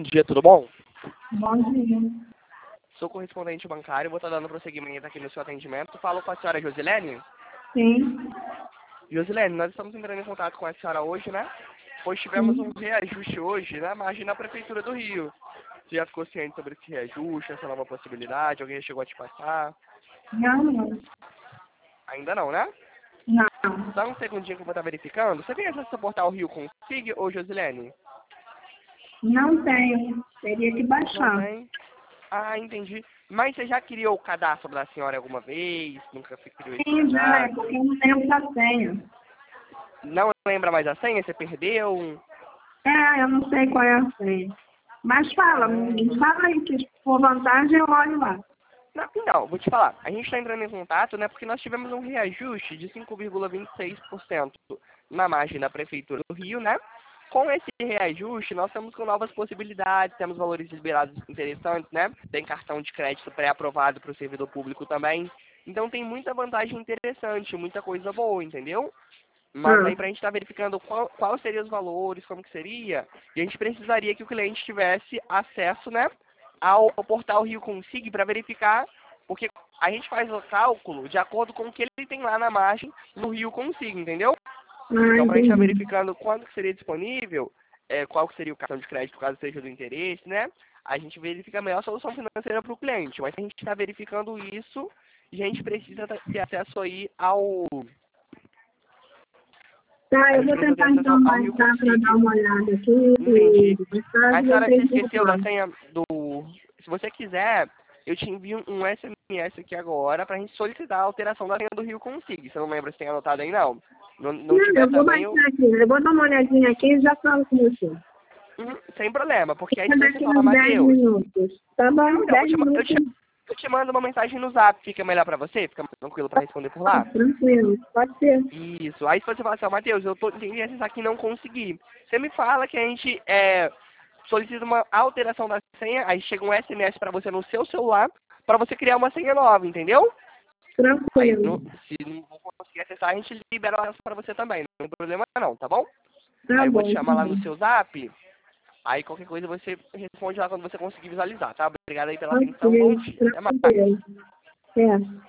dia, tudo bom? Bom dia. Sou correspondente bancário, vou estar dando prosseguimento aqui no seu atendimento. Falo com a senhora Josilene. Sim. Josilene, nós estamos entrando em contato com a senhora hoje, né? Pois tivemos um reajuste hoje na margem da Prefeitura do Rio. Você já ficou ciente sobre esse reajuste, essa nova possibilidade? Alguém chegou a te passar? Não. Ainda não, né? Não. Dá um segundinho que eu vou estar verificando. Você tem acesso ao portal Rio Config ou Josilene? Não tenho. Teria que Não baixar. tem? Ah, entendi. Mas você já criou o cadastro da senhora alguma vez? Nunca criou esse Sim, já é, cadastro? porque eu não lembro da senha. Não lembra mais a senha? Você perdeu? É, eu não sei qual é a senha. Mas Caramba. fala aí que se for vantagem eu olho lá. Não, vou te falar. A gente está entrando em contato, né, porque nós tivemos um reajuste de 5,26% na margem da Prefeitura do Rio, né? Com esse reajuste, nós estamos com novas possibilidades, temos valores liberados interessantes, né? Tem cartão de crédito pré-aprovado para o servidor público também. Então tem muita vantagem interessante, muita coisa boa, entendeu? Mas aí Ah, para a gente estar verificando qual seriam os valores, como que seria, e a gente precisaria que o cliente tivesse acesso, né, ao portal Rio Consig para verificar, porque a gente faz o cálculo de acordo com o que ele tem lá na margem no Rio Consig, entendeu? Então para a gente estar entendi. verificando quando que seria disponível, qual que seria o cartão de crédito caso seja do interesse, né, a gente verifica a melhor solução financeira para o cliente. Mas se a gente está verificando isso, a gente precisa ter acesso aí ao Tá, A eu gente vou precisa ter tentar acesso então ao Rio baixar para dar Consig. uma olhada aqui Entendi. e mais tarde A eu senhora se tenho que esqueceu da falar. senha do... Se você quiser, eu te envio um SMS aqui agora pra gente solicitar a alteração da senha do Rio Consig. Você não lembra se tem anotado aí, não? Não Não, tiver eu vou também, eu... baixar aqui. Eu vou dar uma olhadinha aqui e já falo com você. Sem problema, porque aí Fica se você daqui falar, uns 10 Matheus... minutos. Tá bom? Não, 10 minutos. eu te mando uma mensagem no Zap, fica melhor pra você? Fica mais tranquilo pra responder por lá? Tranquilo. Pode ser. Isso. Aí se você falar assim, ó, Matheus, eu tô tentando acessar aqui e não consegui. Você me fala que a gente solicita uma alteração da senha, aí chega um SMS para você no seu celular, para você criar uma senha nova, entendeu? Aí, Tranquilo. se não for conseguir acessar, a gente libera essa para você também, não tem problema não, tá bom? Tá Aí eu vou te bom, tá chamar lá no bom. seu Zap, aí qualquer coisa você responde lá quando você conseguir visualizar, tá? Obrigado aí pela atenção, bom Ok, dia, até mais. tranquilo. É.